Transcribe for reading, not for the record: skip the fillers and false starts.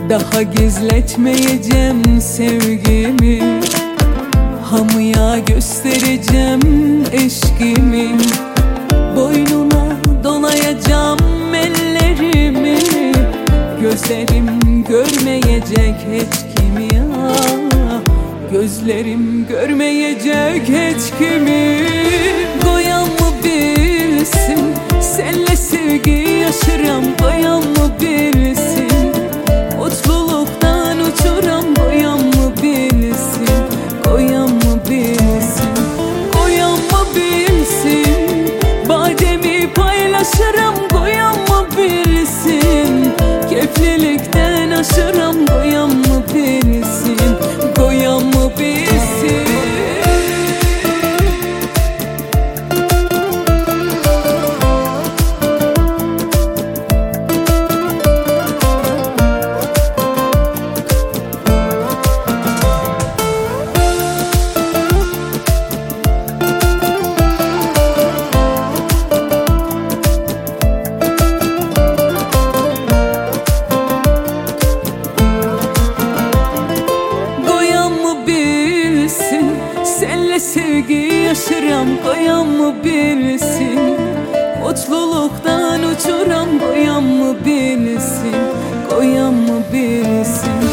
Daha gizletmeyeceğim sevgimi, hamıya göstereceğim eşkimi. Boynuna dolayacağım ellerimi, gözlerim görmeyecek hiç kimi ya. Gözlerim görmeyecek hiç kimi. Koyan mı bilsin, senle sevgi yaşaram. Koyan mı bilsin, mutluluktan uçuram. Koyan mı bilsin, koyan mı bilsin, koyan mı bilsin. Bademi paylaşırım, koyan mı bilsin. Keflilikten aşırım, koyan mı bilsin, koyan mı bilsin. Senle sevgi yaşaram, koyan mı bilsin. Mutluluktan uçuram, koyan mı bilsin, koyan mı bilsin.